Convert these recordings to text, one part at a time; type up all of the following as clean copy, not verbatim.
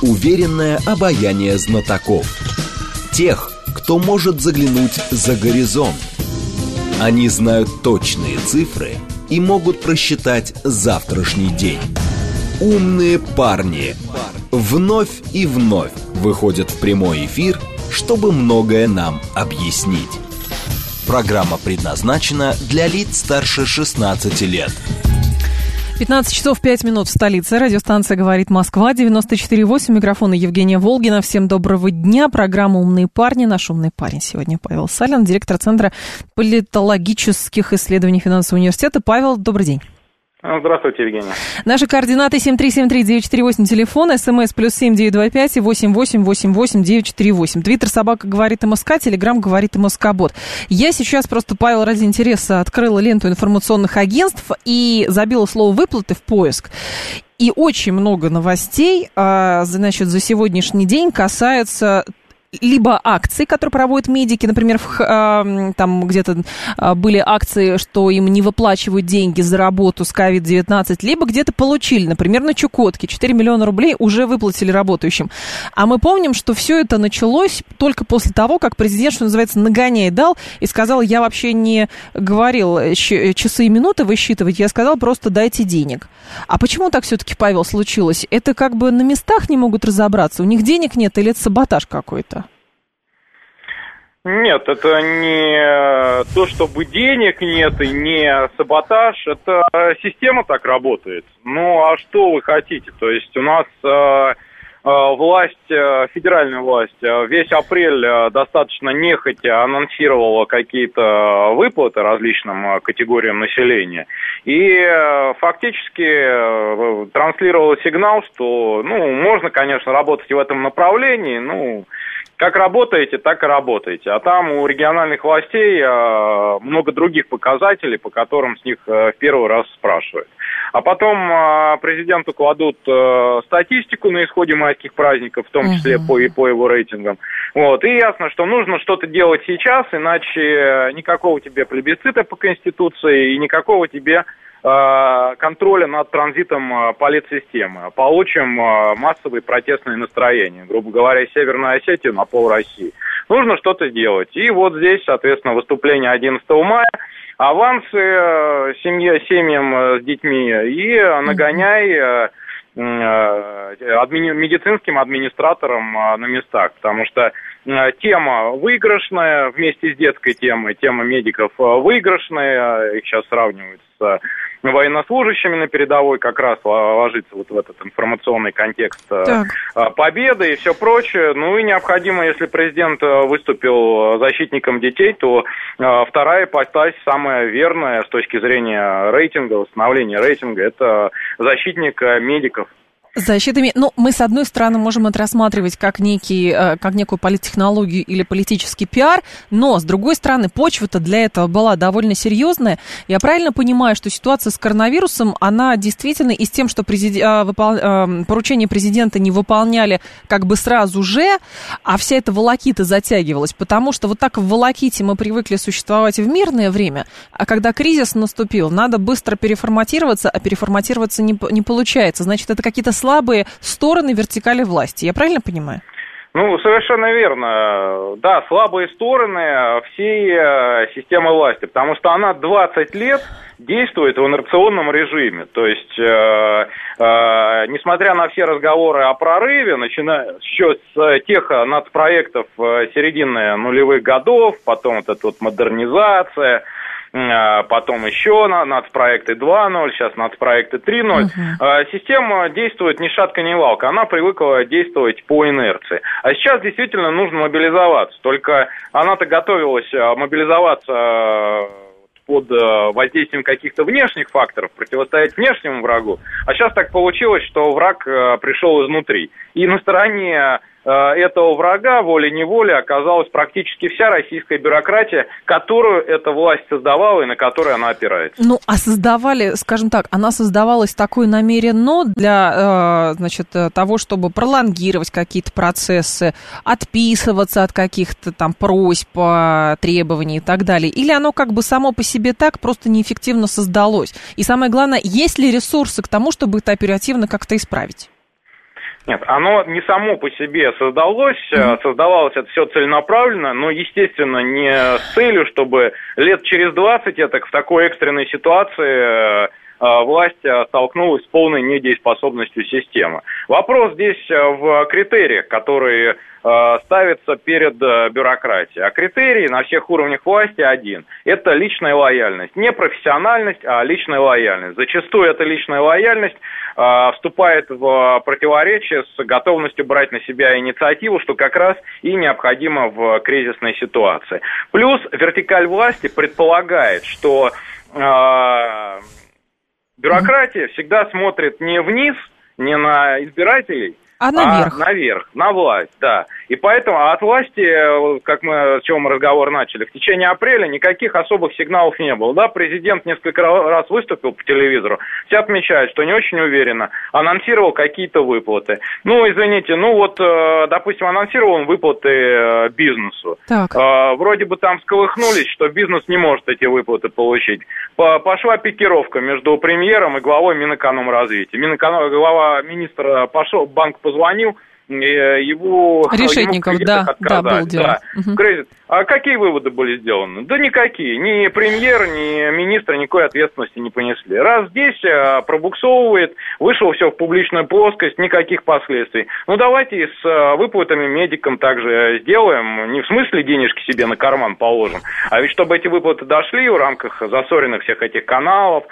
уверенное обаяние знатоков. Тех, кто может заглянуть за горизонт. Они знают точные цифры и могут просчитать завтрашний день. Умные парни вновь и вновь выходят в прямой эфир, чтобы многое нам объяснить. Программа предназначена для лиц старше 16 лет. 15 часов 5 минут в столице. Радиостанция «Говорит Москва», 94,8. Микрофон Евгения Волгина. Всем доброго дня. Программа «Умные парни». Наш умный парень сегодня Павел Салин, директор Центра политологических исследований финансового университета. Павел, добрый день. Здравствуйте, Евгения. Наши координаты 7373948, телефон, смс +7 925 8888 948. Твиттер собака говорит МСК, Телеграм говорит МСК-бот. Я сейчас просто, Павел, ради интереса открыла ленту информационных агентств и забила слово «выплаты» в поиск. И очень много новостей, значит, за сегодняшний день касается либо акций, которые проводят медики, например, там где-то были акции, что им не выплачивают деньги за работу с COVID-19, либо где-то получили, например, на Чукотке 4 миллиона рублей уже выплатили работающим. А мы помним, что все это началось только после того, как президент, что называется, нагоняй дал и сказал: я вообще не говорил часы и минуты высчитывать, я сказал просто дайте денег. А почему так все-таки, Павел, случилось? Это как бы на местах не могут разобраться, у них денег нет или это саботаж какой-то? Нет, это не то, чтобы денег нет и не саботаж, это система так работает. Ну, а что вы хотите? То есть у нас власть, федеральная власть, весь апрель достаточно нехотя анонсировала какие-то выплаты различным категориям населения. И фактически транслировала сигнал, что, можно, конечно, работать в этом направлении, как работаете, так и работаете. А там у региональных властей много других показателей, по которым с них в первый раз спрашивают. А потом президенту кладут статистику на исходе майских праздников, в том числе по его рейтингам. Вот. И ясно, что нужно что-то делать сейчас, иначе никакого тебе плебисцита по Конституции и никакого тебе контроля над транзитом политсистемы. Получим массовые протестные настроения, грубо говоря, Северную Осетию на пол России. Нужно что-то делать. И вот здесь, соответственно, выступление 11 мая, авансы семьям с детьми и нагоняй медицинским администраторам на местах, потому что тема выигрышная вместе с детской темой, тема медиков выигрышная, их сейчас сравнивают с военнослужащими на передовой, как раз ложится вот в этот информационный контекст победы и все прочее. Ну и необходимо, если президент выступил защитником детей, то вторая ипостась, самая верная с точки зрения рейтинга, восстановления рейтинга, это защитник медиков. Защитами, мы, с одной стороны, можем это рассматривать как некую политтехнологию или политический пиар, но, с другой стороны, почва-то для этого была довольно серьезная. Я правильно понимаю, что ситуация с коронавирусом, она действительно и с тем, что поручения президента не выполняли как бы сразу же, а вся эта волокита затягивалась, потому что вот так в волоките мы привыкли существовать в мирное время, а когда кризис наступил, надо быстро переформатироваться, а переформатироваться не получается. Значит, это какие-то слабые стороны вертикали власти. Я правильно понимаю? Совершенно верно. Да, слабые стороны всей системы власти, потому что она 20 лет действует в инерционном режиме. То есть, несмотря на все разговоры о прорыве, начиная еще с тех нацпроектов середины нулевых годов, потом вот эта вот модернизация, потом еще нацпроекты 2.0, сейчас нацпроекты 3.0. Система действует ни шатка, ни валка. Она привыкла действовать по инерции. А сейчас действительно нужно мобилизоваться. Только она-то готовилась мобилизоваться под воздействием каких-то внешних факторов, противостоять внешнему врагу. А сейчас так получилось, что враг пришел изнутри. И на стороне этого врага волей-неволей оказалась практически вся российская бюрократия, которую эта власть создавала и на которую она опирается. А создавали, скажем так, она создавалась такой намеренно для, того, чтобы пролонгировать какие-то процессы, отписываться от каких-то там просьб, требований и так далее? Или оно как бы само по себе так просто неэффективно создалось? И самое главное, есть ли ресурсы к тому, чтобы это оперативно как-то исправить? Нет, оно не само по себе создалось, создавалось это все целенаправленно, но, естественно, не с целью, чтобы лет через 20 в такой экстренной ситуации власть столкнулась с полной недееспособностью системы. Вопрос здесь в критериях, которые ставятся перед бюрократией. А критерий на всех уровнях власти один. Это личная лояльность. Не профессиональность, а личная лояльность. Зачастую эта личная лояльность вступает в противоречие с готовностью брать на себя инициативу, что как раз и необходимо в кризисной ситуации. Плюс вертикаль власти предполагает, что бюрократия всегда смотрит не вниз, не на избирателей, а наверх. Наверх, на власть, да. И поэтому от власти, как мы, с чего мы разговор начали, в течение апреля никаких особых сигналов не было. Да, президент несколько раз выступил по телевизору, все отмечают, что не очень уверенно, анонсировал какие-то выплаты. Ну, извините, допустим, анонсировал он выплаты бизнесу. Так. Вроде бы там всколыхнулись, что бизнес не может эти выплаты получить. Пошла пикировка между премьером и главой Минэкономразвития. Министр пошел, банк позвонил, ему Решетников, да, был дело. Кредит. А какие выводы были сделаны? Да никакие. Ни премьер, ни министр никакой ответственности не понесли. Раз здесь пробуксовывает, вышло все в публичную плоскость, никаких последствий. Ну, давайте и с выплатами медикам также сделаем. Не в смысле денежки себе на карман положим, а ведь чтобы эти выплаты дошли в рамках засоренных всех этих каналов,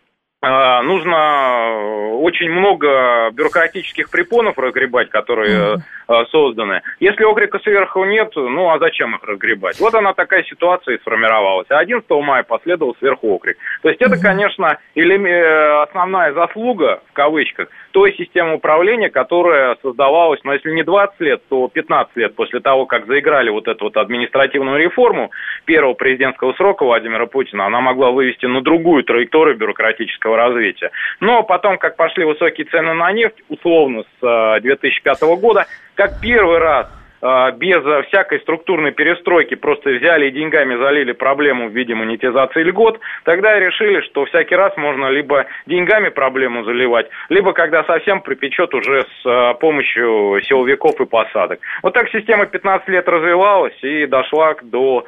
нужно очень много бюрократических препонов разгребать, которые созданы. Если окрика сверху нет, а зачем их разгребать? Вот она такая ситуация и сформировалась. А 11 мая последовал сверху окрик. То есть это, конечно, основная заслуга, в кавычках, той системы управления, которая создавалась, если не 20 лет, то 15 лет после того, как заиграли вот эту административную реформу первого президентского срока Владимира Путина. Она могла вывести на другую траекторию бюрократического развития. Но потом, как пошли высокие цены на нефть, условно с 2005 года, как первый раз без всякой структурной перестройки просто взяли и деньгами залили проблему в виде монетизации льгот, тогда решили, что всякий раз можно либо деньгами проблему заливать, либо когда совсем припечет уже с помощью силовиков и посадок. Вот так система 15 лет развивалась и дошла до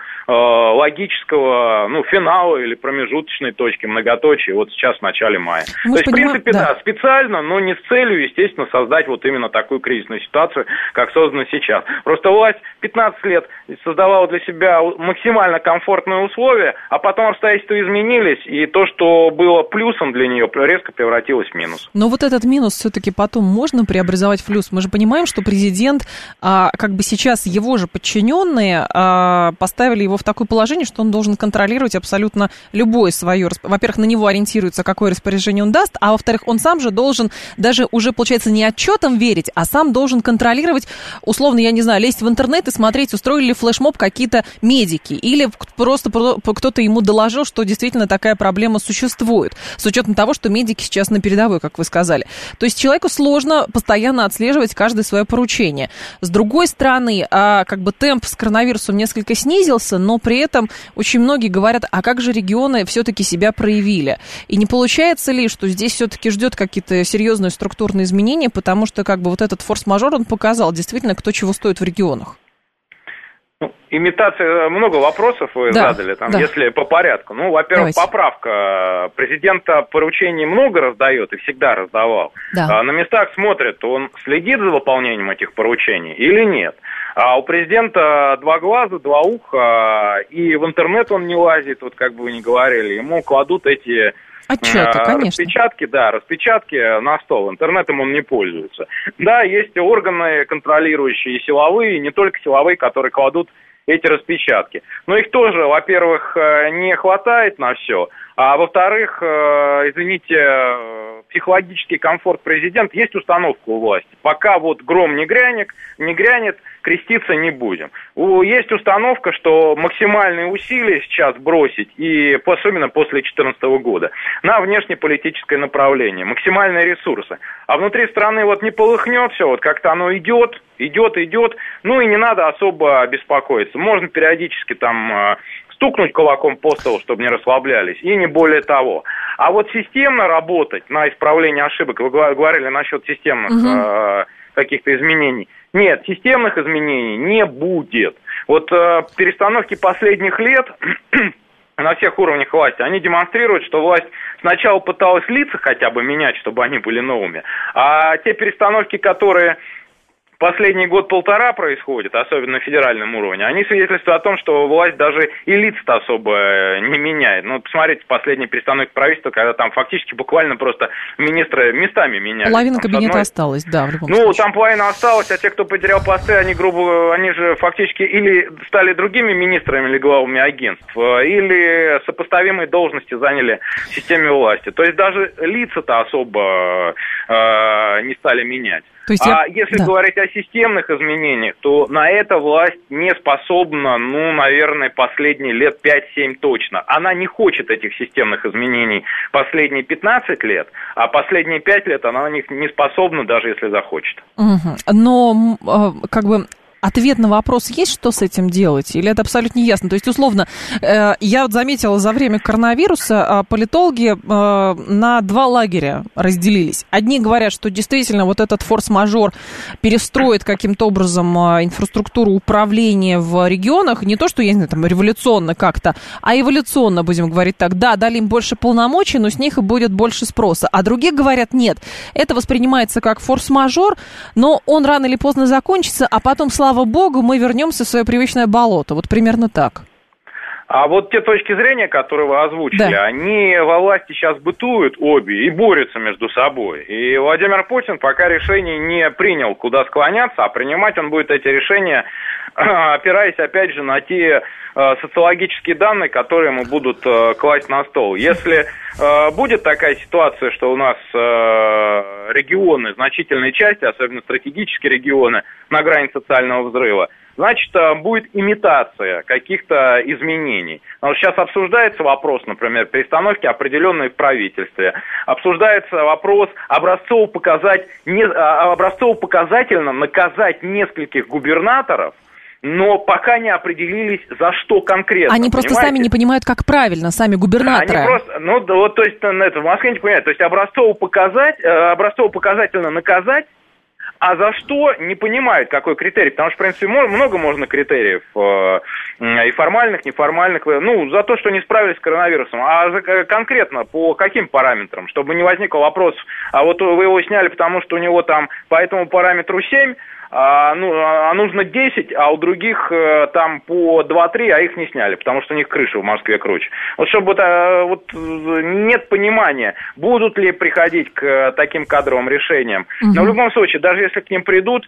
логического финала или промежуточной точки, многоточия, вот сейчас в начале мая. То есть, в принципе, да, специально, но не с целью, естественно, создать вот именно такую кризисную ситуацию, как создана сейчас. Просто власть 15 лет создавала для себя максимально комфортные условия, а потом обстоятельства изменились, и то, что было плюсом для нее, резко превратилось в минус. Но вот этот минус все-таки потом можно преобразовать в плюс. Мы же понимаем, что президент, сейчас его же подчиненные поставили его в такое положение, что он должен контролировать абсолютно любое свое. Во-первых, на него ориентируется, какое распоряжение он даст, а во-вторых, он сам же должен даже уже, получается, не отчетам верить, а сам должен контролировать, условно, я не знаю, лезть в интернет и смотреть, устроили ли флешмоб какие-то медики, или просто кто-то ему доложил, что действительно такая проблема существует, с учетом того, что медики сейчас на передовой, как вы сказали. То есть человеку сложно постоянно отслеживать каждое свое поручение. С другой стороны, темп с коронавирусом несколько снизился, но при этом очень многие говорят, а как же регионы все-таки себя проявили? И не получается ли, что здесь все-таки ждет какие-то серьезные структурные изменения, потому что вот этот форс-мажор, он показал действительно, кто чего стоит в регионах? Имитация, много вопросов вы задали, если по порядку. Во-первых, поправка. Президента поручений много раздает и всегда раздавал. Да. На местах смотрит, он следит за выполнением этих поручений или нет. А у президента 2 глаза, 2 уха, и в интернет он не лазит, как бы вы ни говорили, ему кладут эти... Отчеты, конечно. Распечатки на стол. Интернетом он не пользуется. Да, есть органы контролирующие, силовые, не только силовые, которые кладут эти распечатки. Но их тоже, во-первых, не хватает на все, а во-вторых, психологический комфорт президента, есть установка у власти. Пока гром не грянет, креститься не будем. Есть установка, что максимальные усилия сейчас бросить, и особенно после 2014 года, на внешнеполитическое направление, максимальные ресурсы. А внутри страны не полыхнет все, как-то оно идет, и не надо особо беспокоиться. Можно периодически стукнуть кулаком по столу, чтобы не расслаблялись, и не более того. А системно работать на исправление ошибок, вы говорили насчет системных каких-то изменений. Нет, системных изменений не будет. Вот перестановки последних лет на всех уровнях власти, они демонстрируют, что власть сначала пыталась лица хотя бы менять, чтобы они были новыми, а те перестановки, которые последний год-полтора происходят, особенно на федеральном уровне, они свидетельствуют о том, что власть даже и лиц-то особо не меняет. Ну, посмотрите, последние перестановки правительства, когда там фактически буквально просто министры местами меняли. Половина кабинета осталась, да, в любом случае. Ну, там половина осталась, а те, кто потерял посты, они же фактически или стали другими министрами или главами агентств, или сопоставимые должности заняли в системе власти. То есть даже лица-то особо не стали менять. То есть если говорить о системных изменениях, то на это власть не способна, наверное, последние лет 5-7 точно. Она не хочет этих системных изменений последние 15 лет, а последние 5 лет она на них не способна, даже если захочет. Но, ответ на вопрос есть, что с этим делать? Или это абсолютно неясно? То есть, условно, я вот заметила, за время коронавируса политологи на два лагеря разделились. Одни говорят, что действительно вот этот форс-мажор перестроит каким-то образом инфраструктуру управления в регионах. Не то, что, я не знаю, там, революционно как-то, а эволюционно, будем говорить так. Да, дали им больше полномочий, но с них и будет больше спроса. А другие говорят, нет, это воспринимается как форс-мажор, но он рано или поздно закончится, а потом, слава богу, мы вернемся в свое привычное болото. Вот примерно так. А вот те точки зрения, которые вы озвучили, они во власти сейчас бытуют обе и борются между собой. И Владимир Путин пока решений не принял, куда склоняться, а принимать он будет эти решения, опираясь, опять же, на те социологические данные, которые ему будут класть на стол. Если будет такая ситуация, что у нас регионы, значительные части, особенно стратегические регионы, на грани социального взрыва, значит, будет имитация каких-то изменений. Но сейчас обсуждается вопрос, например, перестановки определенной в правительстве. Обсуждается вопрос образцово-показательно наказать нескольких губернаторов, но пока не определились, за что конкретно. Они просто сами не понимают, как правильно, сами губернаторы. Они просто, то есть, это в Москве не понимают. То есть, образцово-показательно наказать, а за что не понимают, какой критерий. Потому что, в принципе, много можно критериев, и формальных, неформальных. За то, что не справились с коронавирусом. А конкретно по каким параметрам? Чтобы не возникло вопрос, а вот вы его сняли, потому что у него там по этому параметру 7, а нужно 10, а у других там по 2-3, а их не сняли, потому что у них крыша в Москве круче. Вот чтобы нет понимания, будут ли приходить к таким кадровым решениям. Но в любом случае, даже если к ним придут,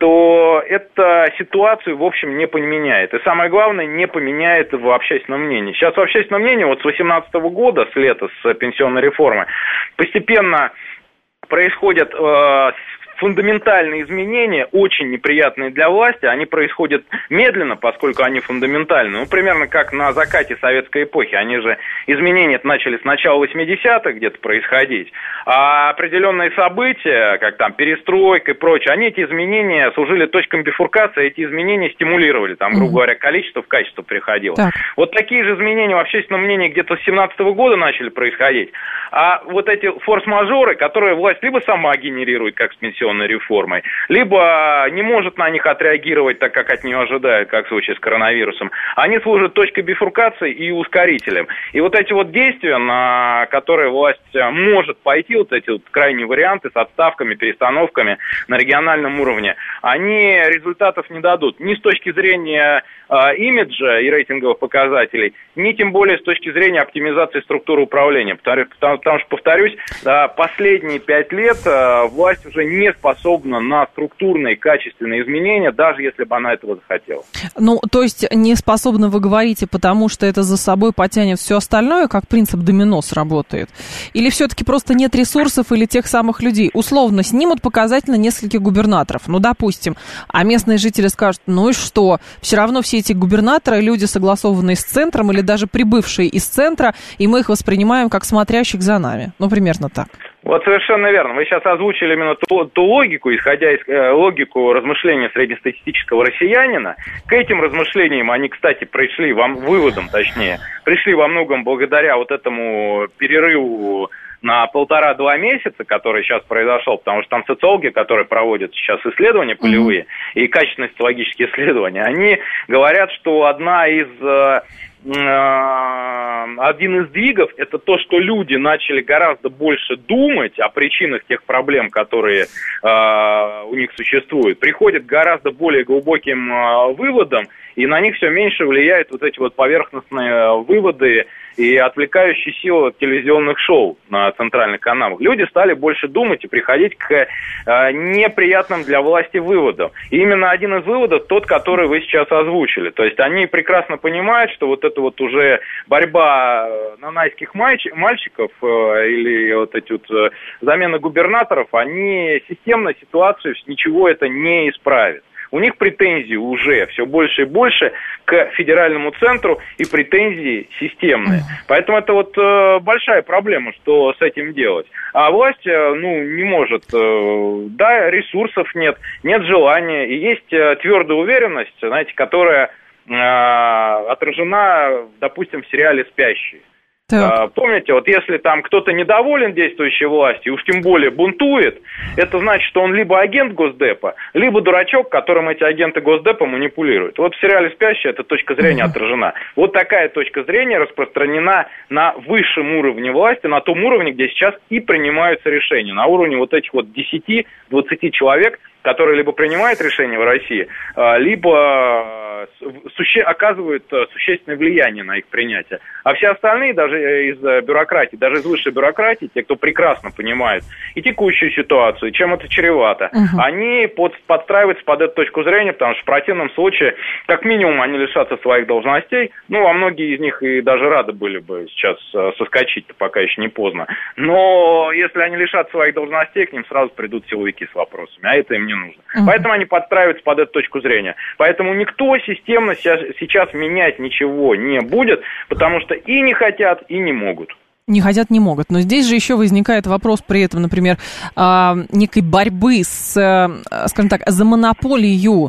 то это ситуацию, в общем, не поменяет. И самое главное, не поменяет в общественном мнении. Сейчас в общественном мнении, вот с 2018 года, с лета, с пенсионной реформы, постепенно происходят фундаментальные изменения, очень неприятные для власти, они происходят медленно, поскольку они фундаментальны. Примерно как на закате советской эпохи. Они же, изменения начали с начала 80-х где-то происходить, а определенные события, как там перестройка и прочее, они, эти изменения, служили точками бифуркации, эти изменения стимулировали, там, грубо говоря, количество в качество приходило. Так. Вот такие же изменения в общественном мнении где-то с 2017 года начали происходить. А вот эти форс-мажоры, которые власть либо сама генерирует, как с пенсионной реформой, либо не может на них отреагировать так, как от нее ожидают, как в случае с коронавирусом, они служат точкой бифуркации и ускорителем. И вот эти вот действия, на которые власть может пойти, вот эти вот крайние варианты с отставками, перестановками на региональном уровне, они результатов не дадут. Ни с точки зрения имиджа и рейтинговых показателей, ни тем более с точки зрения оптимизации структуры управления. Потому что, повторюсь, последние 5 лет власть уже не способна на структурные, качественные изменения, даже если бы она этого захотела. То есть не способна, вы говорите, потому что это за собой потянет все остальное, как принцип домино сработает? Или все-таки просто нет ресурсов или тех самых людей? Условно, снимут показательно нескольких губернаторов, допустим, а местные жители скажут, и что? Все равно все эти губернаторы, люди, согласованные с центром или даже прибывшие из центра, и мы их воспринимаем как смотрящих за нами. Примерно так. Вот совершенно верно. Вы сейчас озвучили именно ту логику, исходя из логику размышления среднестатистического россиянина. К этим размышлениям они, кстати, пришли во многом благодаря вот этому перерыву на 1,5-2 месяца, который сейчас произошел, потому что там социологи, которые проводят сейчас исследования полевые и качественные социологические исследования, они говорят, что один из сдвигов – это то, что люди начали гораздо больше думать о причинах тех проблем, которые у них существуют, приходят к гораздо более глубоким выводам, и на них все меньше влияют вот эти вот поверхностные выводы и отвлекающие силы телевизионных шоу на центральных каналах. Люди стали больше думать и приходить к неприятным для власти выводам. И именно один из выводов тот, который вы сейчас озвучили. То есть они прекрасно понимают, что вот это вот уже борьба нанайских мальчиков или вот эти вот замена губернаторов, они системно ситуацию, ничего это не исправит. У них претензии уже все больше и больше к федеральному центру и претензии системные. Поэтому это вот большая проблема, что с этим делать. А власть, не может, ресурсов нет желания. И есть твердая уверенность, знаете, которая отражена, допустим, в сериале «Спящие». Помните, вот если там кто-то недоволен действующей властью, уж тем более бунтует, это значит, что он либо агент Госдепа, либо дурачок, которым эти агенты Госдепа манипулируют. Вот в сериале «Спящие» эта точка зрения отражена. Вот такая точка зрения распространена на высшем уровне власти, на том уровне, где сейчас и принимаются решения, на уровне вот этих вот 10-20 человек, которые либо принимают решения в России, либо оказывают существенное влияние на их принятие. А все остальные, даже из бюрократии, даже из высшей бюрократии, те, кто прекрасно понимает и текущую ситуацию, и чем это чревато, они подстраиваются под эту точку зрения, потому что в противном случае, как минимум, они лишатся своих должностей. А многие из них и даже рады были бы сейчас соскочить, пока еще не поздно. Но если они лишатся своих должностей, к ним сразу придут силовики с вопросами, а это им не нужно. Поэтому они подстраиваются под эту точку зрения. Поэтому никто системно сейчас менять ничего не будет, потому что и не хотят, и не могут. Не хотят, не могут. Но здесь же еще возникает вопрос при этом, например, некой борьбы с, скажем так, за монополию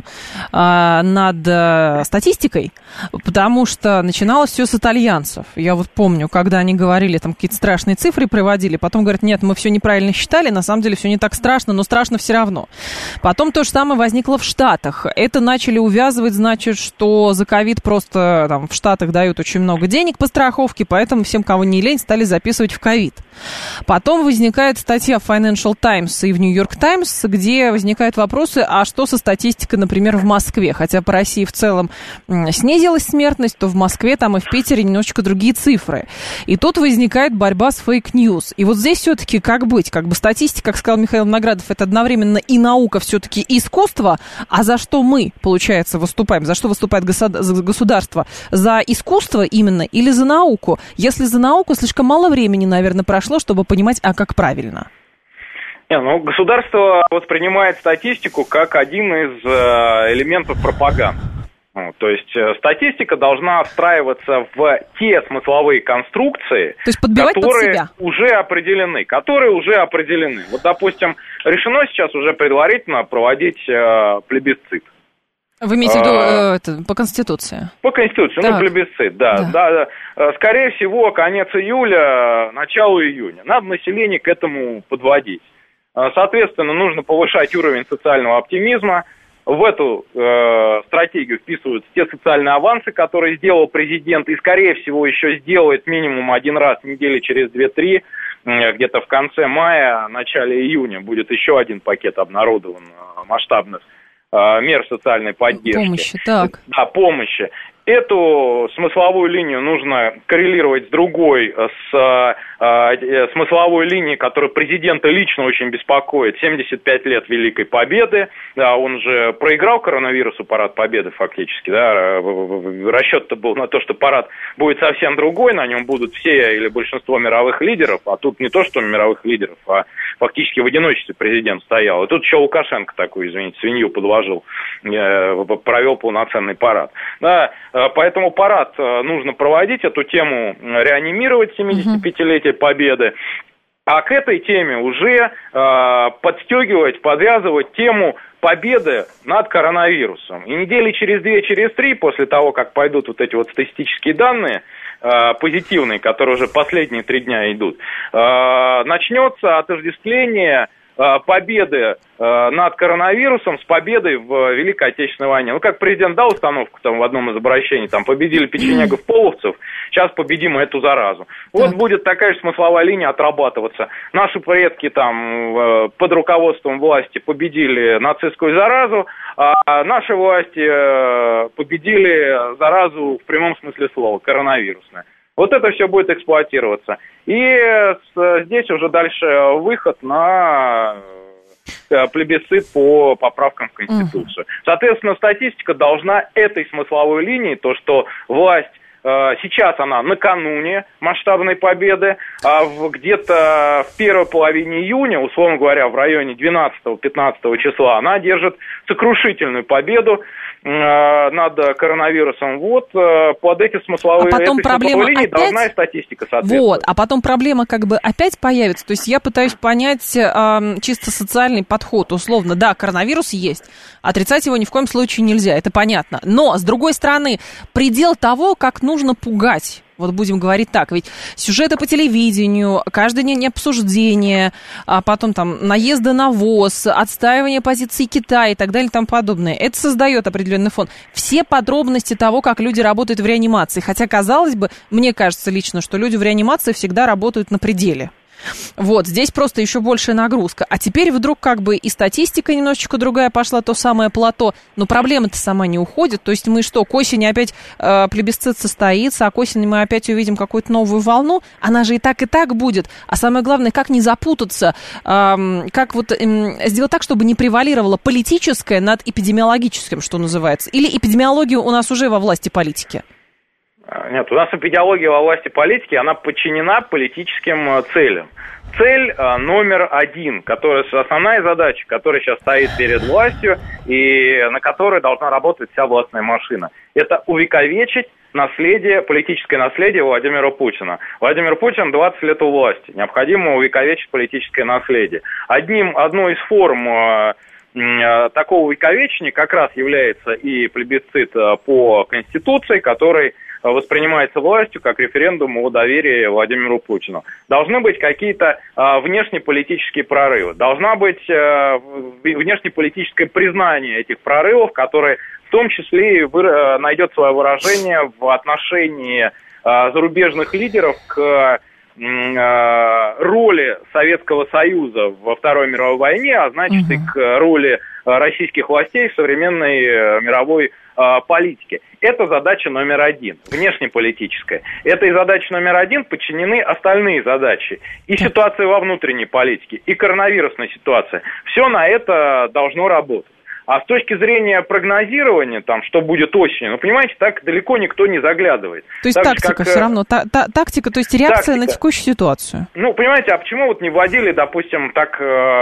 над статистикой, потому что начиналось все с итальянцев. Я вот помню, когда они говорили, там какие-то страшные цифры приводили, потом говорят, нет, мы все неправильно считали, на самом деле все не так страшно, но страшно все равно. Потом то же самое возникло в Штатах. Это начали увязывать, значит, что за ковид просто там в Штатах дают очень много денег по страховке, поэтому всем, кого не лень, стали записывать в ковид. Потом возникает статья в Financial Times и в New York Times, где возникают вопросы, а что со статистикой, например, в Москве? Хотя по России в целом снизилась смертность, то в Москве там и в Питере немножечко другие цифры. И тут возникает борьба с фейк-ньюс. И вот здесь все-таки как быть? Как бы статистика, как сказал Михаил Виноградов, это одновременно и наука, все-таки искусство, а за что мы, получается, выступаем? За что выступает государство? За искусство именно или за науку? Если за науку, слишком мало времени, наверное, прошло, чтобы понимать, а как правильно. Государство воспринимает статистику как один из элементов пропаганды. То есть статистика должна встраиваться в те смысловые конструкции, которые уже определены. Вот, допустим, решено сейчас уже предварительно проводить плебисцит. Вы имеете в виду по Конституции? По Конституции, плебисцит, да. Скорее всего, конец июля, начало июня. Надо население к этому подводить. Соответственно, нужно повышать уровень социального оптимизма. В эту стратегию вписываются те социальные авансы, которые сделал президент, и, скорее всего, еще сделает минимум один раз недели через 2-3, где-то в конце мая, начале июня будет еще один пакет обнародован масштабных мер социальной поддержки. Помощи, так. Да, помощи. Эту смысловую линию нужно коррелировать с другой, с смысловой линией, которая президента лично очень беспокоит. 75 лет Великой Победы. Да, он же проиграл коронавирусу парад Победы фактически. Да. Расчет-то был на то, что парад будет совсем другой, на нем будут все или большинство мировых лидеров, а тут не то, что мировых лидеров, а фактически в одиночестве президент стоял. И тут еще Лукашенко такой, извините, свинью подложил, провел полноценный парад. Да. Поэтому парад нужно проводить, эту тему реанимировать, 75-летие Победы. А к этой теме уже подстегивать, подвязывать тему победы над коронавирусом. И недели через 2, через 3, после того, как пойдут вот эти вот статистические данные, позитивный, который уже последние 3 дня идут, начнется отождествление победы над коронавирусом с победой в Великой Отечественной войне. Ну, как президент дал установку там в одном из обращений, там, победили печенегов-половцев, сейчас победим эту заразу. Вот будет такая же смысловая линия отрабатываться. Наши предки там под руководством власти победили нацистскую заразу, а наши власти победили заразу в прямом смысле слова, коронавирусную. Вот это все будет эксплуатироваться. И здесь уже дальше выход на плебисцит по поправкам в Конституцию. Соответственно, статистика должна этой смысловой линии, то, что власть сейчас она накануне масштабной победы, а где-то в первой половине июня, условно говоря, в районе 12-15 числа, она держит сокрушительную победу над коронавирусом. Вот под эти смысловые, линии опять должна и статистика соответствовать. Вот, а потом проблема как бы опять появится. То есть я пытаюсь понять чисто социальный подход. Условно, да, коронавирус есть, отрицать его ни в коем случае нельзя, это понятно. Но, с другой стороны, предел того, как нужно пугать. Вот будем говорить так, ведь сюжеты по телевидению, каждый день обсуждения, а потом там наезды на ВОЗ, отстаивание позиций Китая и так далее и тому подобное. Это создает определенный фон. Все подробности того, как люди работают в реанимации. Хотя, казалось бы, мне кажется лично, что люди в реанимации всегда работают на пределе. Вот, здесь просто еще большая нагрузка. А теперь вдруг как бы и статистика немножечко другая пошла, то самое плато, но проблема-то сама не уходит. То есть мы что, к осени опять плебисцит состоится, а к осени мы опять увидим какую-то новую волну? Она же и так будет. А самое главное, как не запутаться, как вот сделать так, чтобы не превалировало политическое над эпидемиологическим, что называется. Или эпидемиология у нас уже во власти политики? Нет, у нас эпидемиология во власти политики, она подчинена политическим целям. Цель номер один, основная задача, которая сейчас стоит перед властью и на которой должна работать вся властная машина, это увековечить политическое наследие Владимира Путина. Владимир Путин 20 лет у власти, необходимо увековечить политическое наследие. Одной из форм такого увековечения как раз является и плебисцит по Конституции, который воспринимается властью как референдум о доверии Владимиру Путину. Должны быть какие-то внешнеполитические прорывы. Должна быть внешнеполитическое признание этих прорывов, которые в том числе и найдет свое выражение в отношении зарубежных лидеров к роли Советского Союза во Второй мировой войне, а значит и к роли российских властей в современной мировой политике. Это задача номер один, внешнеполитическая. Этой задаче номер один подчинены остальные задачи. И ситуация во внутренней политике, и коронавирусная ситуация. Все на это должно работать. А с точки зрения прогнозирования, там, что будет осенью, ну, понимаете, так далеко никто не заглядывает. То есть так тактика все равно, тактика, то есть реакция на текущую ситуацию. Ну, понимаете, а почему вот не вводили, допустим, так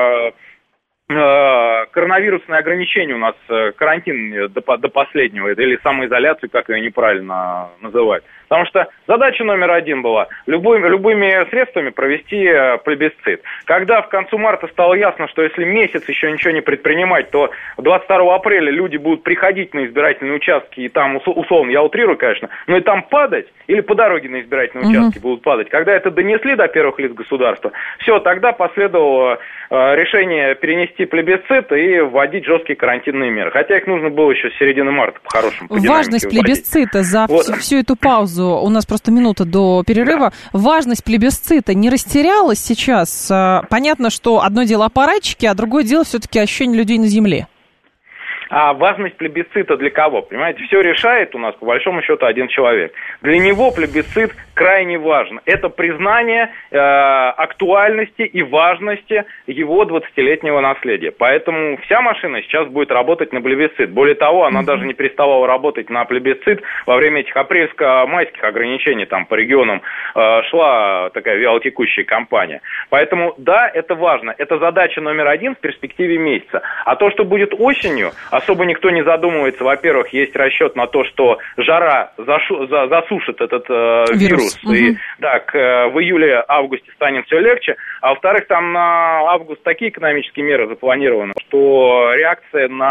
коронавирусные ограничения у нас, карантин до последнего, или самоизоляцию, как ее неправильно называют. Потому что задача номер один была любыми средствами провести плебисцит. Когда в концу марта стало ясно, что если месяц еще ничего не предпринимать, то 22 апреля люди будут приходить на избирательные участки и там, условно, я утрирую, конечно, но и там падать, или по дороге на избирательные участки будут падать. Когда это донесли до первых лиц государства, все, тогда последовало решение перенести плебисцит и вводить жесткие карантинные меры. Хотя их нужно было еще с середины марта по-хорошему. Важность плебисцита за всю эту паузу, у нас просто минута до перерыва, важность плебисцита не растерялась сейчас? Понятно, что одно дело аппаратчики, а другое дело все-таки ощущение людей на земле. А важность плебисцита для кого? Понимаете, все решает у нас, по большому счету, один человек. Для него плебисцит крайне важен. Это признание актуальности и важности его 20-летнего наследия. Поэтому вся машина сейчас будет работать на плебисцит. Более того, она даже не переставала работать на плебисцит во время этих апрельско-майских ограничений. Там по регионам шла такая вялотекущая кампания. Поэтому, да, это важно. Это задача номер один в перспективе месяца. А то, что будет осенью, особо никто не задумывается. Во-первых, есть расчет на то, что жара засушит этот вирус. И да, в июле-августе станет все легче. А во-вторых, там на август такие экономические меры запланированы, что реакция на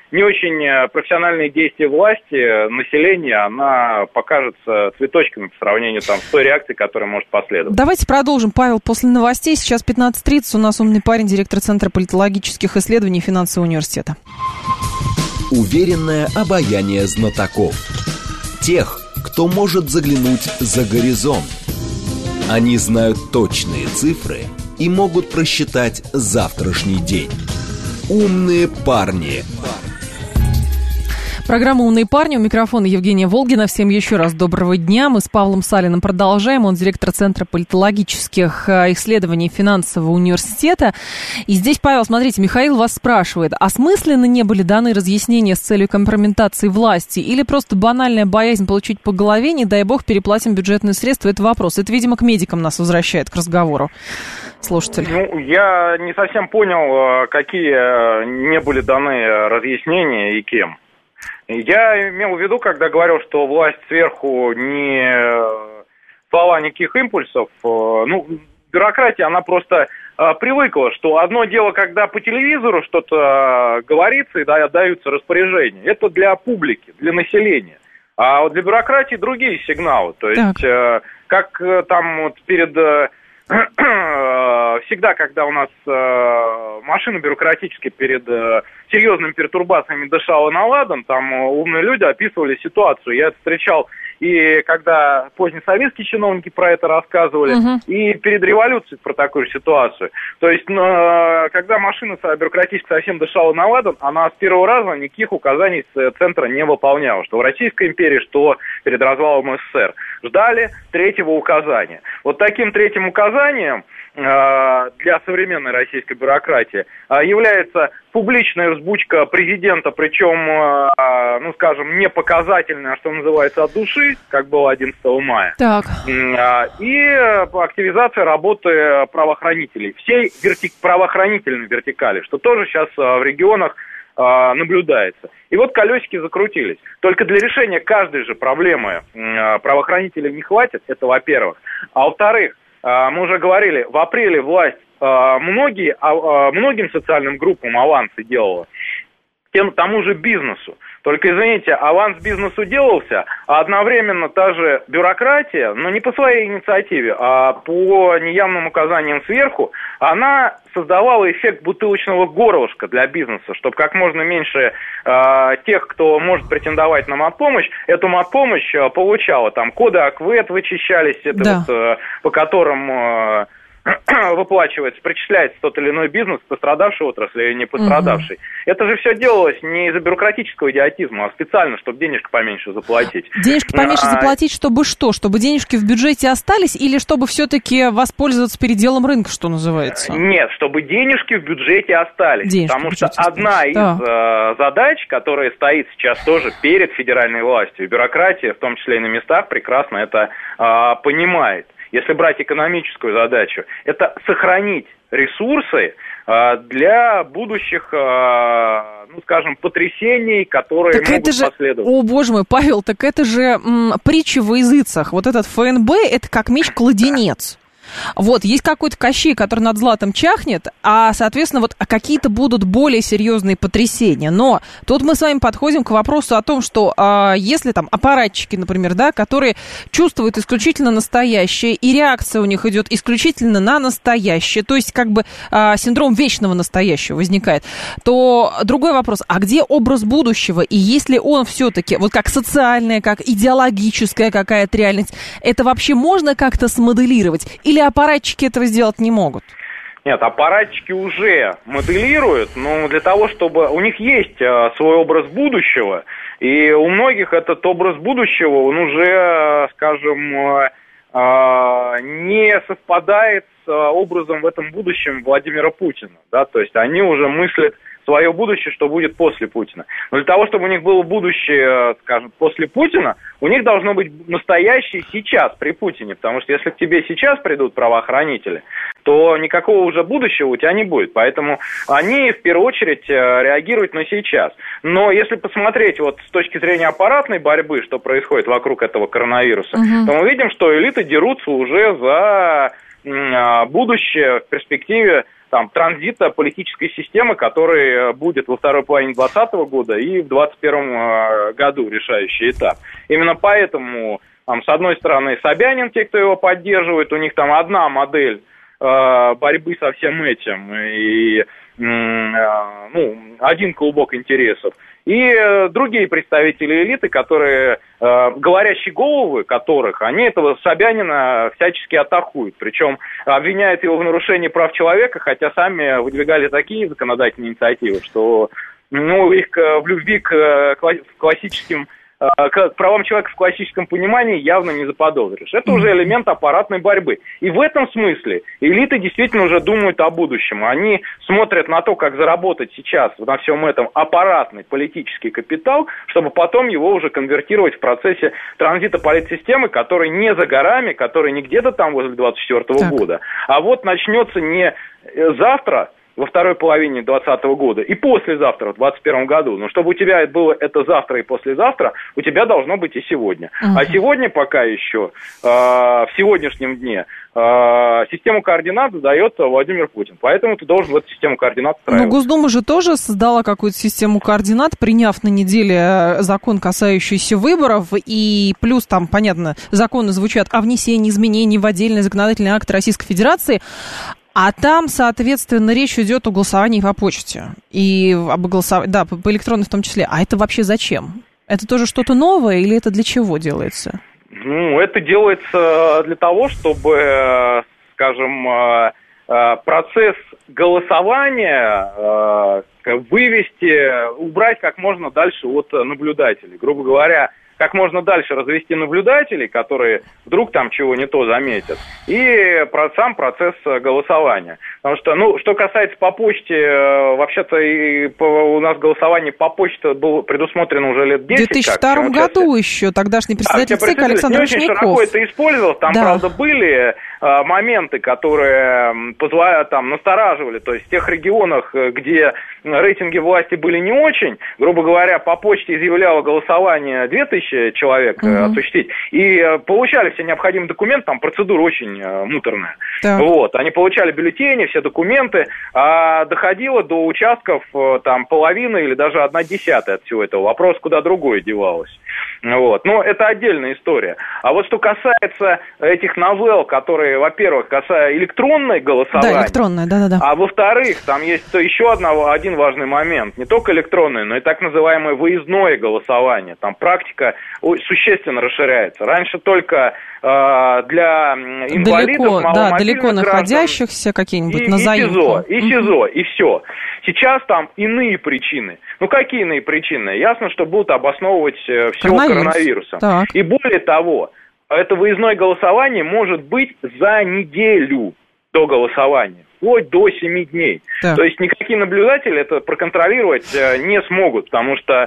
не очень профессиональные действия власти, населения, она покажется цветочками по сравнению там, с той реакцией, которая может последовать. Давайте продолжим, Павел, после новостей. Сейчас 15:30. У нас умный парень, директор Центра политологических исследований Финансового университета. Уверенное обаяние знатоков. Тех, кто может заглянуть за горизонт. Они знают точные цифры и могут просчитать завтрашний день. Умные парни. Программа «Умные парни». У микрофона Евгения Волгина. Всем еще раз доброго дня. Мы с Павлом Салиным продолжаем. Он директор Центра политологических исследований Финансового университета. И здесь, Павел, смотрите, Михаил вас спрашивает, осмысленно не были даны разъяснения с целью компрометации власти или просто банальная боязнь получить по голове, не дай бог, переплатим бюджетные средства? Это вопрос. Это, видимо, к медикам нас возвращает, к разговору. Слушатель. Ну, я не совсем понял, какие не были даны разъяснения и кем. Я имел в виду, когда говорил, что власть сверху не слала никаких импульсов, бюрократия, она просто привыкла, что одно дело, когда по телевизору что-то говорится и даются распоряжения, это для публики, для населения. А вот для бюрократии другие сигналы. То есть, как там вот перед... Всегда, когда у нас машина бюрократически перед серьезными пертурбациями дышала на ладан, там умные люди описывали ситуацию. Я это встречал и когда позднесоветские чиновники про это рассказывали, и перед революцией про такую же ситуацию. То есть, когда машина бюрократически совсем дышала на ладан, она с первого раза никаких указаний с центра не выполняла. Что в Российской империи, что перед развалом СССР. Ждали третьего указания. Вот таким третьим указанием для современной российской бюрократии является публичная взбучка президента, причем, не показательная, что называется, от души, как было 11 мая. Так. И активизация работы правоохранителей, всей правоохранительной вертикали, что тоже сейчас в регионах наблюдается. И вот колесики закрутились. Только для решения каждой же проблемы правоохранителей не хватит, это во-первых. А во-вторых, мы уже говорили, в апреле власть многим социальным группам авансы делала, тому же бизнесу. Только, извините, аванс бизнесу делался, а одновременно та же бюрократия, но не по своей инициативе, а по неявным указаниям сверху, она создавала эффект бутылочного горлышка для бизнеса, чтобы как можно меньше тех, кто может претендовать на матпомощь, эту матпомощь получала. Там коды АКВЭД вычищались, по которым... выплачивается, причисляется тот или иной бизнес, пострадавший отрасли или не пострадавший. Это же все делалось не из-за бюрократического идиотизма, а специально, чтобы денежки поменьше заплатить. Денежки поменьше заплатить, чтобы что? Чтобы денежки в бюджете остались или чтобы все-таки воспользоваться переделом рынка, что называется? Нет, чтобы денежки в бюджете остались. Потому что одна из задач, которая стоит сейчас тоже перед федеральной властью, и бюрократия, в том числе и на местах, прекрасно это понимает. Если брать экономическую задачу, это сохранить ресурсы для будущих, потрясений, которые могут последовать. О, боже мой, Павел, так это же притча во языцах. Вот этот ФНБ, это как меч-кладенец. Вот, есть какой-то Кощей, который над златом чахнет, а, соответственно, какие-то будут более серьезные потрясения. Но тут мы с вами подходим к вопросу о том, что если там аппаратчики, например, которые чувствуют исключительно настоящее, и реакция у них идет исключительно на настоящее, то есть синдром вечного настоящего возникает, то другой вопрос, а где образ будущего? И если он все-таки, вот как социальная, как идеологическая какая-то реальность, это вообще можно как-то смоделировать? Или аппаратчики этого сделать не могут? Нет, аппаратчики уже моделируют, но для того, чтобы... У них есть свой образ будущего, и у многих этот образ будущего, он уже, не совпадает с образом в этом будущем Владимира Путина, то есть они уже мыслят свое будущее, что будет после Путина. Но для того, чтобы у них было будущее, после Путина, у них должно быть настоящее сейчас при Путине, потому что если к тебе сейчас придут правоохранители, то никакого уже будущего у тебя не будет. Поэтому они, в первую очередь, реагируют на сейчас. Но если посмотреть вот с точки зрения аппаратной борьбы, что происходит вокруг этого коронавируса, то мы видим, что элиты дерутся уже за будущее в перспективе там, транзита политической системы, который будет во второй половине 2020 года и в 2021 году решающий этап. Именно поэтому, там, с одной стороны, Собянин, те, кто его поддерживает, у них там одна модель борьбы со всем этим и один клубок интересов. И другие представители элиты, которые, говорящие головы которых, они этого Собянина всячески атакуют. Причем обвиняют его в нарушении прав человека, хотя сами выдвигали такие законодательные инициативы, что их в любви к классическим, к правам человека в классическом понимании явно не заподозришь. Это уже элемент аппаратной борьбы. И в этом смысле элиты действительно уже думают о будущем. Они смотрят на то, как заработать сейчас на всем этом аппаратный политический капитал, чтобы потом его уже конвертировать в процессе транзита политсистемы, который не за горами, который не где-то там возле 2024 года, а вот начнется не завтра, во второй половине 2020 года и послезавтра, в 2021 году. Но чтобы у тебя было это завтра и послезавтра, у тебя должно быть и сегодня. А сегодня пока еще, в сегодняшнем дне, систему координат задает Владимир Путин. Поэтому ты должен в эту систему координат встраивать. Но Госдума же тоже создала какую-то систему координат, приняв на неделе закон, касающийся выборов, и плюс там, понятно, законы звучат о внесении изменений в отдельный законодательный акт Российской Федерации. А там, соответственно, речь идет о голосовании по почте и об голосовании, да, по электронной в том числе. А это вообще зачем? Это тоже что-то новое или это для чего делается? Это делается для того, чтобы, скажем, процесс голосования вывести, убрать как можно дальше от наблюдателей. Грубо говоря, как можно дальше развести наблюдателей, которые вдруг там чего не то заметят, и сам процесс голосования. Потому что, что касается по почте, вообще-то у нас голосование по почте было предусмотрено уже лет 10. В 2002 году еще тогдашний председатель ЦИК Александр Вишняков. Не очень широко это использовалось, там, правда, были моменты, которые настораживали, то есть в тех регионах, где рейтинги власти были не очень, грубо говоря, по почте изъявляло голосование 2000 человек осуществить, и получали все необходимые документы, там процедура очень муторная. Вот, они получали бюллетени, все документы, а доходило до участков там половина или даже 1/10 от всего этого. Вопрос, куда другое девалось. Вот. Но это отдельная история. А вот что касается этих новелл, которые, во-первых, касаются электронной голосования, да, электронная, да. А во-вторых, там есть еще один важный момент. Не только электронное, но и так называемое выездное голосование. Там практика существенно расширяется. Раньше только для инвалидов, далеко находящихся какие-нибудь на заимку. И СИЗО, и все. Сейчас там иные причины. Какие иные причины? Ясно, что будут обосновывать все коронавирусом. Так. И более того, это выездное голосование может быть за неделю до голосования, вплоть до 7 дней. Так. То есть никакие наблюдатели это проконтролировать не смогут, потому что,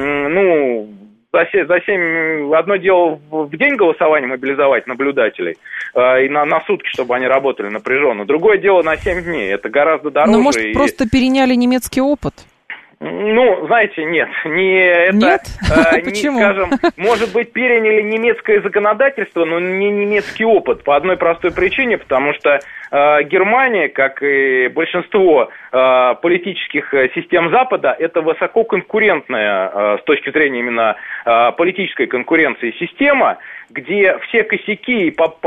за 7, одно дело в день голосования мобилизовать наблюдателей и на сутки, чтобы они работали напряженно. Другое дело на 7 дней. Это гораздо дороже. Но, может, просто переняли немецкий опыт? Знаете, нет. Нет? Почему? Скажем, может быть, переняли немецкое законодательство, но не немецкий опыт. По одной простой причине, потому что Германия, как и большинство политических систем Запада, это высококонкурентная с точки зрения именно политической конкуренции система, где все косяки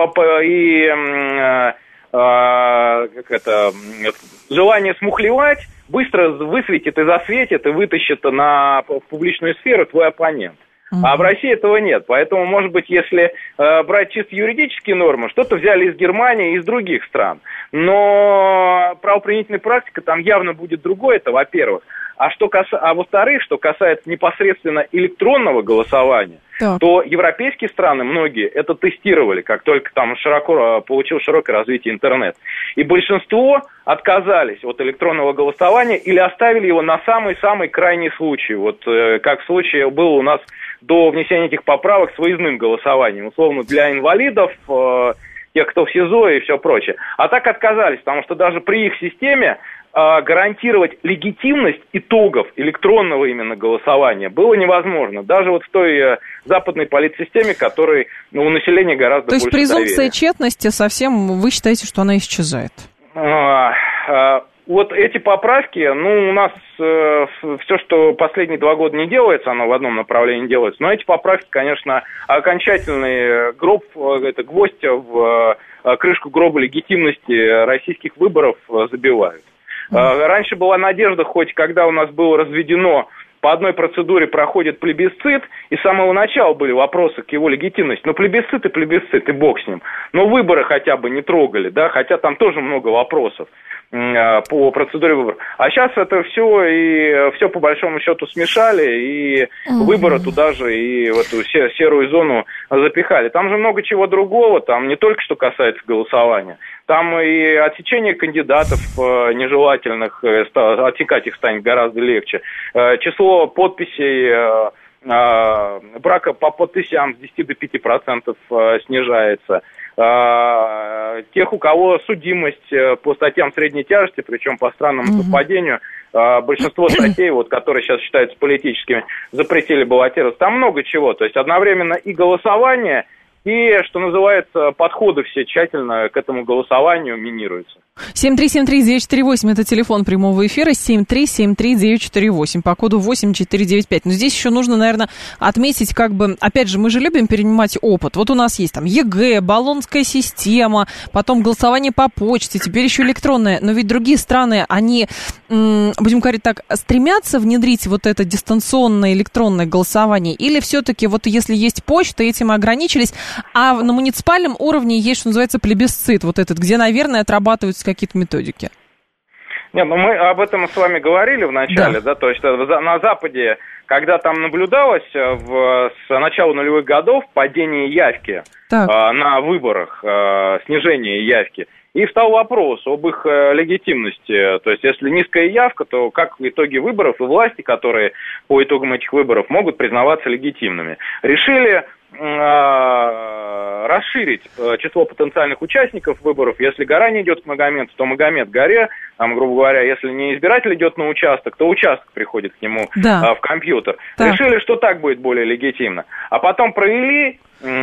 желание смухлевать быстро высветит и засветит, и вытащит в публичную сферу твой оппонент. А в России этого нет. Поэтому, может быть, если брать чисто юридические нормы, что-то взяли из Германии и из других стран. Но правоприменительная практика там явно будет другой, это во-первых. А во-вторых, что касается непосредственно электронного голосования, то европейские страны, многие, это тестировали, как только там получил широкое развитие интернет. И большинство отказались от электронного голосования или оставили его на самый-самый крайний случай. Вот как в случае был у нас до внесения этих поправок с выездным голосованием. Условно, для инвалидов, тех, кто в СИЗО и все прочее. А так отказались, потому что даже при их системе гарантировать легитимность итогов электронного именно голосования было невозможно. Даже вот в той западной политсистеме, которой у населения гораздо больше доверия. То есть презумпция тщетности совсем, вы считаете, что она исчезает? вот эти поправки, у нас все, что последние 2 года не делается, оно в одном направлении делается, но эти поправки, конечно, окончательный гвоздь в крышку гроба легитимности российских выборов забивают. Раньше была надежда, хоть когда у нас было разведено, по одной процедуре проходит плебисцит, и с самого начала были вопросы к его легитимности. Но плебисцит, и бог с ним. Но выборы хотя бы не трогали, да, хотя там тоже много вопросов по процедуре выборов. А сейчас это все по большому счету смешали, и выборы туда же, и в эту серую зону запихали. Там же много чего другого, там не только что касается голосования. Там и отсечение кандидатов нежелательных, отсекать их станет гораздо легче. Число подписей брака по подписям с 10 до 5% снижается. Тех, у кого судимость по статьям средней тяжести, причем по странному совпадению, большинство статей, которые сейчас считаются политическими, запретили баллотироваться. Там много чего. То есть одновременно и голосование, и, что называется, подходы все тщательно к этому голосованию минируются. 7373948, это телефон прямого эфира, 7373948, по коду 8495. Но здесь еще нужно, наверное, отметить, опять же, мы же любим перенимать опыт. Вот у нас есть там ЕГЭ, Болонская система, потом голосование по почте, теперь еще электронное. Но ведь другие страны, они, будем говорить так, стремятся внедрить вот это дистанционное электронное голосование? Или все-таки если есть почта, этим ограничились, а на муниципальном уровне есть, что называется, плебисцит, вот этот, где, наверное, отрабатываются какие-то методики? Нет, мы об этом с вами говорили в начале, да, то есть на Западе, когда там наблюдалось с начала нулевых годов падение явки на выборах, снижение явки, и встал вопрос об их легитимности. То есть, если низкая явка, то как в итоге выборов и власти, которые по итогам этих выборов могут признаваться легитимными. Решили расширить число потенциальных участников выборов. Если гора не идет к Магомету, то Магомед к горе. Там, грубо говоря, если не избиратель идет на участок, то участок приходит к нему в компьютер. Да. Решили, что так будет более легитимно. А потом провели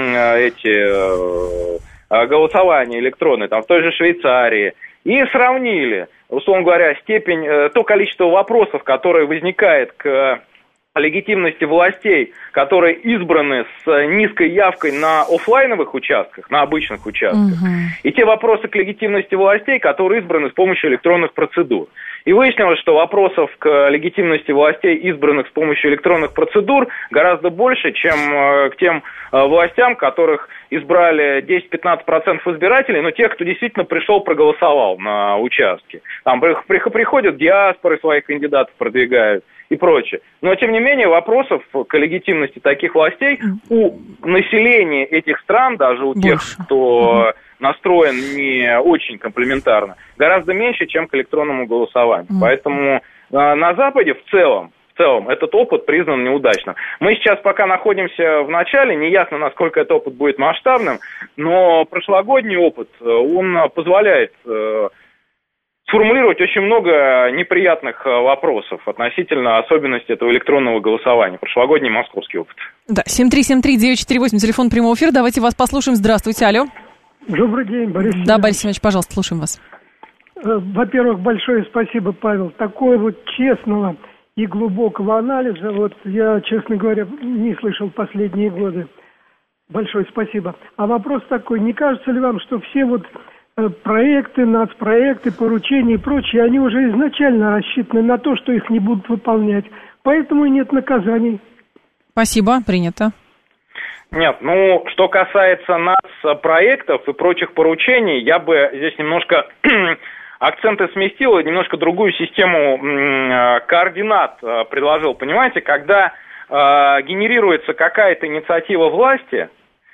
эти голосования электронные, там, в той же Швейцарии, и сравнили, условно говоря, то количество вопросов, которое возникает к легитимности властей, которые избраны с низкой явкой на офлайновых участках, на обычных участках, и те вопросы к легитимности властей, которые избраны с помощью электронных процедур. И выяснилось, что вопросов к легитимности властей, избранных с помощью электронных процедур, гораздо больше, чем к тем властям, которых избрали 10-15% избирателей, но тех, кто действительно пришел, проголосовал на участке. Там приходят диаспоры, своих кандидатов продвигают и прочее. Но, тем не менее, вопросов к легитимности таких властей у населения этих стран, даже у тех, кто настроен не очень комплементарно, гораздо меньше, чем к электронному голосованию. Поэтому на Западе в целом этот опыт признан неудачным. Мы сейчас пока находимся в начале, неясно, насколько этот опыт будет масштабным, но прошлогодний опыт, он позволяет сформулировать очень много неприятных вопросов относительно особенностей этого электронного голосования. Прошлогодний московский опыт. Да, 7373948, телефон прямого эфира. Давайте вас послушаем. Здравствуйте, алло. Добрый день, Борис Семенович. Да, Борис Семенович, пожалуйста, слушаем вас. Во-первых, большое спасибо, Павел. Такого честного и глубокого анализа, я, честно говоря, не слышал последние годы. Большое спасибо. А вопрос такой, не кажется ли вам, что все проекты, нацпроекты, поручения и прочее, они уже изначально рассчитаны на то, что их не будут выполнять. Поэтому и нет наказаний. Спасибо, принято. Нет, что касается нацпроектов и прочих поручений, я бы здесь немножко акценты сместил и немножко другую систему координат предложил. Понимаете, когда генерируется какая-то инициатива власти,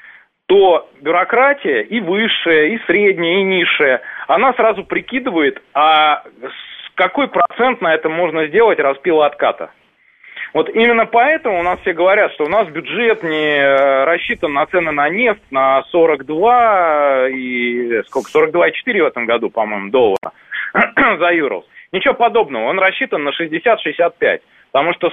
то бюрократия и высшая, и средняя, и низшая, она сразу прикидывает, какой процент на это можно сделать распила отката. Вот именно поэтому у нас все говорят, что у нас бюджет не рассчитан на цены на нефть на 42 и 42,4 в этом году, по-моему, доллара за Юрлс. Ничего подобного, он рассчитан на 60-65, потому что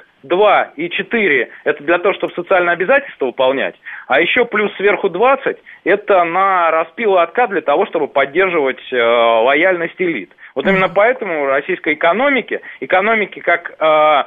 42,4 это для того, чтобы социальные обязательства выполнять, а еще плюс сверху 20 это на распил откат для того, чтобы поддерживать лояльность элит. Вот именно поэтому российской экономике как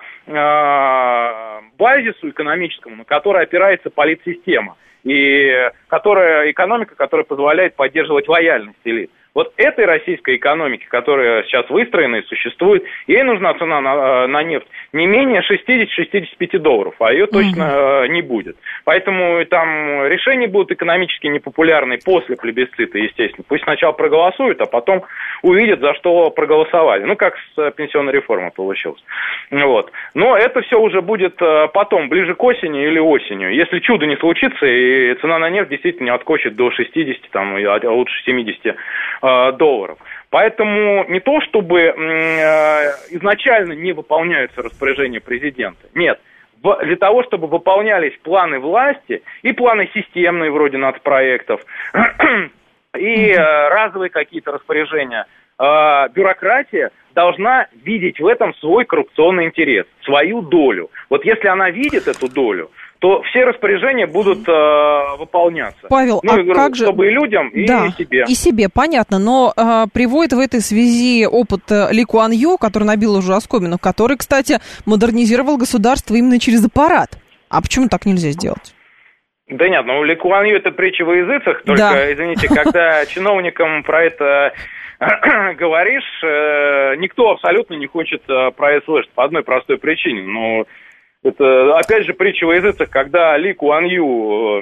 базису экономическому, на который опирается политсистема, и экономика, которая позволяет поддерживать лояльность элит. Вот этой российской экономике, которая сейчас выстроена и существует, ей нужна цена на нефть не менее $60-65, а ее точно не будет. Поэтому там решения будут экономически непопулярны после плебисцита, естественно. Пусть сначала проголосуют, а потом увидят, за что проголосовали. Ну, как с пенсионной реформой получилось. Вот. Но это все уже будет потом, ближе к осени или осенью. Если чудо не случится, и цена на нефть действительно не отскочит до 60, а лучше 70 долларов. Поэтому не то, чтобы изначально не выполняются распоряжения президента. Нет. Для того, чтобы выполнялись планы власти и планы системные, вроде нацпроектов, и разовые какие-то распоряжения, бюрократия должна видеть в этом свой коррупционный интерес, свою долю. Вот если она видит эту долю, то все распоряжения будут выполняться. Павел, как же... Чтобы и людям, и себе. И себе, понятно. Но приводит в этой связи опыт Ли Куан Ю, который набил уже оскомину, который, кстати, модернизировал государство именно через аппарат. А почему так нельзя сделать? Да нет, Ли Куан Ю это притча во языцах, только, извините, когда чиновникам про это говоришь, никто абсолютно не хочет про это слышать, по одной простой причине. Но это, опять же, притча во языцах, когда Ли Куан Ю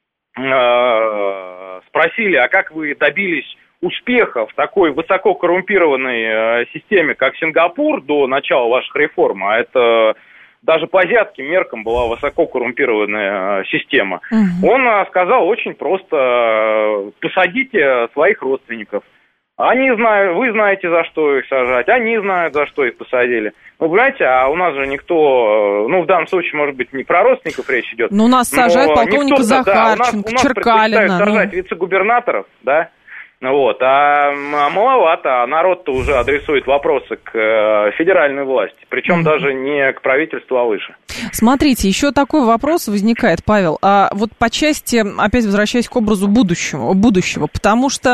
спросили, а как вы добились успеха в такой высоко коррумпированной системе, как Сингапур, до начала ваших реформ, а это даже по азиатским меркам была высоко коррумпированная система, он сказал очень просто: посадите своих родственников. Они знают, вы знаете, за что их сажать, они знают, за что их посадили. Ну, понимаете, а у нас же никто, в данном случае, может быть, не про родственников речь идет. Но у нас сажают полковника Захарченко, Черкалина. У нас сажать вице-губернаторов, да? Вот, а маловато, а народ-то уже адресует вопросы к федеральной власти, причем даже не к правительству, а выше. Смотрите, еще такой вопрос возникает, Павел, а вот по части, опять возвращаясь к образу будущего, потому что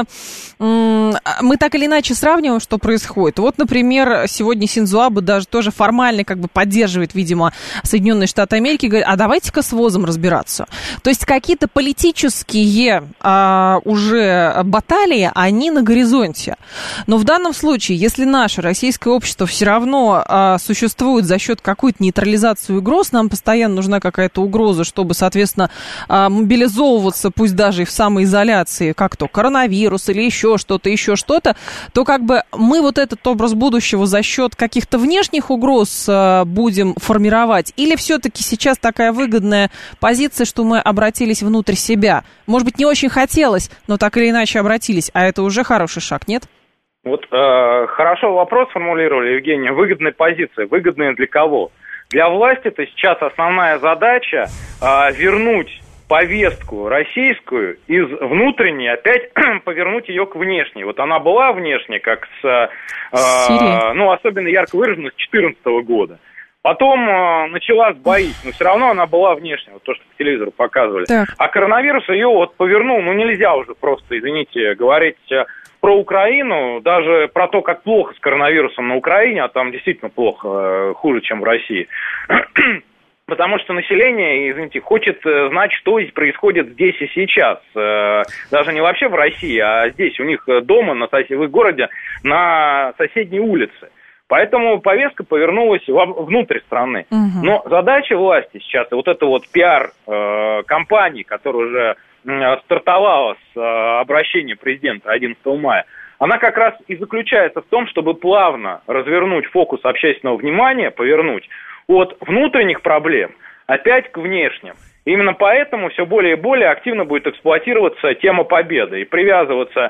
мы так или иначе сравниваем, что происходит. Вот, например, сегодня Синдзо Абе даже тоже формально как бы поддерживает, видимо, Соединенные Штаты Америки, говорит, а давайте-ка с ВОЗом разбираться. То есть какие-то политические уже баталии, они на горизонте. Но в данном случае, если наше российское общество все равно существует за счет какой-то нейтрализации угроз, нам постоянно нужна какая-то угроза, чтобы, соответственно, мобилизовываться, пусть даже и в самоизоляции, как то коронавирус или еще что-то, то как бы мы вот этот образ будущего за счет каких-то внешних угроз будем формировать, или все-таки сейчас такая выгодная позиция, что мы обратились внутрь себя? Может быть, не очень хотелось, но так или иначе обратились. А это уже хороший шаг, нет? Вот хорошо вопрос сформулировали, Евгений. Выгодная позиция. Выгодная для кого? Для власти-то сейчас основная задача вернуть повестку российскую из внутренней, опять повернуть ее к внешней. Вот она была внешней, как особенно ярко выражена с 2014 года. Потом началась боить, но все равно она была внешняя, вот то, что по телевизору показывали. Так. А коронавирус ее вот повернул, нельзя уже просто, извините, говорить про Украину, даже про то, как плохо с коронавирусом на Украине, а там действительно плохо, хуже, чем в России. Потому что население, извините, хочет знать, что происходит здесь и сейчас. Даже не вообще в России, а здесь, у них дома, в их городе, на соседней улице. Поэтому повестка повернулась внутрь страны. Но задача власти сейчас, вот эта вот пиар-компании, которая уже стартовала с обращения президента 11 мая, она как раз и заключается в том, чтобы плавно развернуть фокус общественного внимания, повернуть от внутренних проблем опять к внешним. Именно поэтому все более и более активно будет эксплуатироваться тема победы и привязываться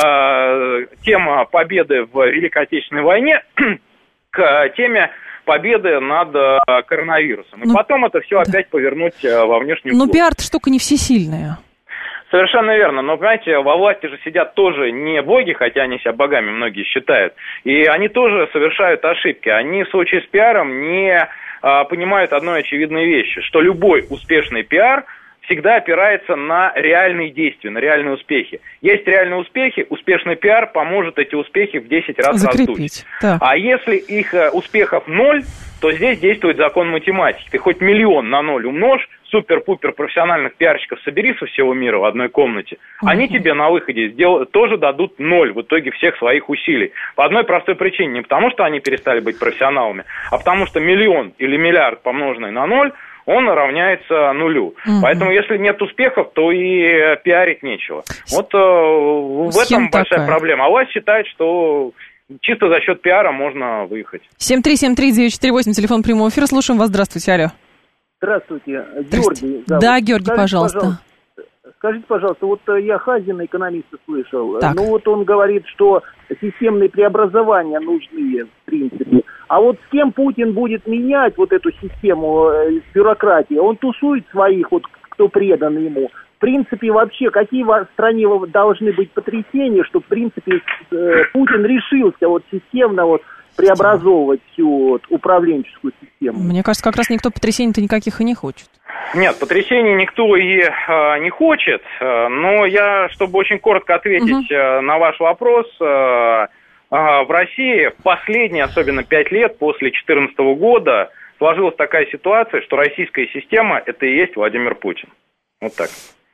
тема победы в Великой Отечественной войне к теме победы над коронавирусом. И потом это все опять повернуть во внешнюю плоскость. Но пиар-то штука не всесильная. Совершенно верно. Но, понимаете, во власти же сидят тоже не боги, хотя они себя богами многие считают. И они тоже совершают ошибки. Они в случае с пиаром не понимают одной очевидной вещи, что любой успешный пиар всегда опирается на реальные действия, на реальные успехи. Есть реальные успехи, успешный пиар поможет эти успехи в 10 раз раздуть. А если их успехов 0, то здесь действует закон математики. Ты хоть 1 миллион на 0 умножь, супер-пупер профессиональных пиарщиков собери со всего мира в одной комнате, они тебе на выходе тоже дадут 0 в итоге всех своих усилий. По одной простой причине. Не потому, что они перестали быть профессионалами, а потому, что 1 миллион или миллиард, помноженный на 0, он равняется нулю. Поэтому, если нет успехов, то и пиарить нечего. Вот в этом большая проблема. А власть считает, что чисто за счет пиара можно выехать. 7373948, телефон прямого эфира. Слушаем вас. Здравствуйте, алло. Здравствуйте, Георгий. Да, Георгий, пожалуйста. Скажите, пожалуйста, вот я Хазина, экономиста, слышал. Так. Ну вот он говорит, что системные преобразования нужны, в принципе. А вот с кем Путин будет менять вот эту систему бюрократии? Он тусует своих, вот кто предан ему. В принципе, вообще, какие в стране должны быть потрясения, чтобы, в принципе, Путин решился вот системно вот преобразовывать всю вот управленческую систему? Мне кажется, как раз никто потрясений-то никаких и не хочет. Нет, потрясений никто и не хочет, но я, чтобы очень коротко ответить на ваш вопрос, в России последние, особенно 5 лет после 2014 года, сложилась такая ситуация, что российская система – это и есть Владимир Путин. Вот так.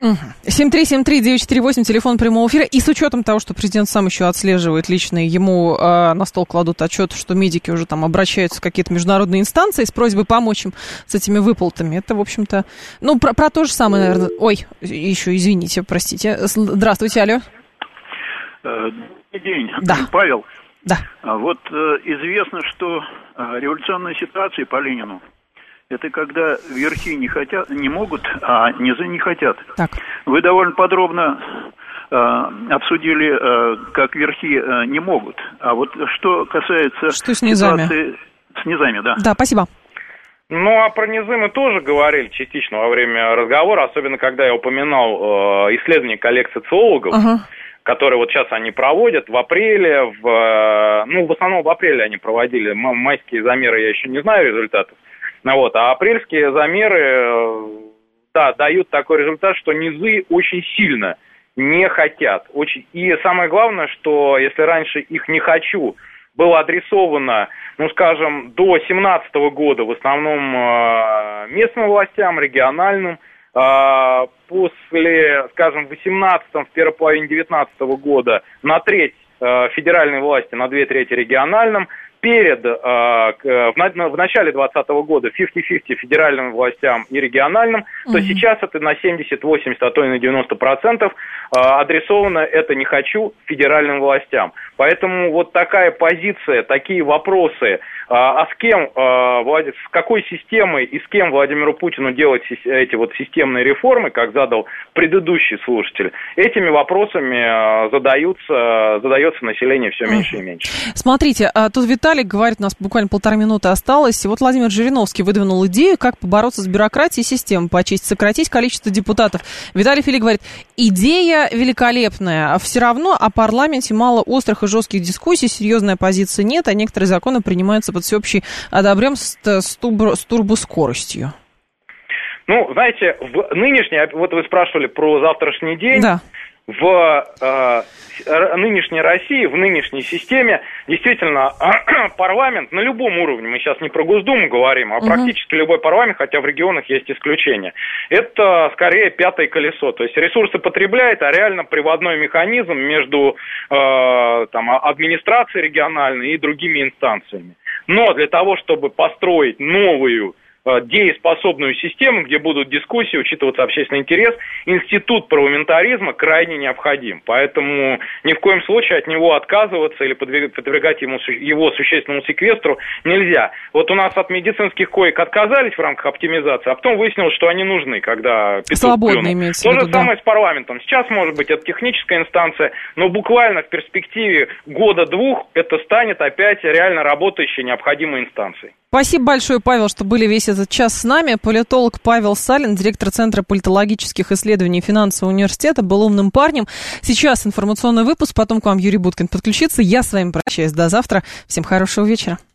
7373948, телефон прямого эфира. И с учетом того, что президент сам еще отслеживает лично, ему на стол кладут отчет, что медики уже там обращаются в какие-то международные инстанции с просьбой помочь им с этими выплатами. Это, в общем-то, ну, про то же самое, наверное. Ой, еще, извините, простите. Здравствуйте, алло. Добрый день, да. Павел. Да. Вот известно, что революционная ситуация по Ленину — это когда верхи не хотят, не могут, а низы не хотят. Так. Вы довольно подробно обсудили, как верхи не могут. А вот что касается что с низами? Ситуации с низами, да. Да, спасибо. Ну, а про низы мы тоже говорили частично во время разговора, особенно когда я упоминал исследование коллег социологов, которые вот сейчас они проводят в апреле, в основном в апреле они проводили, майские замеры я еще не знаю результатов. Вот, а апрельские замеры, да, дают такой результат, что низы очень сильно не хотят. И самое главное, что если раньше их «не хочу» было адресовано, ну, скажем, до 2017 года в основном местным властям, региональным, после, скажем, в 2018-м, в первой половине 2019 года на треть федеральной власти, на 2/3 региональным, в начале 2020 года 50-50 федеральным властям и региональным, то сейчас это на 70-80, а то и на 90% адресовано это «не хочу» федеральным властям. Поэтому вот такая позиция, такие вопросы, а с кем, с какой системой и с кем Владимиру Путину делать эти вот системные реформы, как задал предыдущий слушатель, этими вопросами задается население все меньше и меньше. Смотрите, тут Виталик говорит, у нас буквально 1,5 минуты осталось. Вот Владимир Жириновский выдвинул идею, как побороться с бюрократией и системой, почистить, сократить количество депутатов. Виталий Филипп говорит, идея великолепная, а все равно о парламенте мало острых и жестких дискуссий, серьезной оппозиции нет, а некоторые законы принимаются под всеобщий одобрем с турбоскоростью. Ну, знаете, в нынешней, вот вы спрашивали про завтрашний день. Да. В нынешней России, в нынешней системе, действительно, парламент на любом уровне, мы сейчас не про Госдуму говорим, а практически любой парламент, хотя в регионах есть исключения, это скорее пятое колесо, то есть ресурсы потребляет, а реально приводной механизм между администрацией региональной и другими инстанциями. Но для того, чтобы построить новую дееспособную систему, где будут дискуссии, учитываться общественный интерес, институт парламентаризма крайне необходим. Поэтому ни в коем случае от него отказываться или подвергать его существенному секвестру нельзя. Вот у нас от медицинских коек отказались в рамках оптимизации, а потом выяснилось, что они нужны, когда петух плюнул. То же самое с парламентом. Сейчас, может быть, это техническая инстанция, но буквально в перспективе года-двух это станет опять реально работающей необходимой инстанцией. Спасибо большое, Павел, что были весь этот час с нами. Политолог Павел Салин, директор Центра политологических исследований финансового университета, был умным парнем. Сейчас информационный выпуск, потом к вам Юрий Буткин подключится. Я с вами прощаюсь. До завтра. Всем хорошего вечера.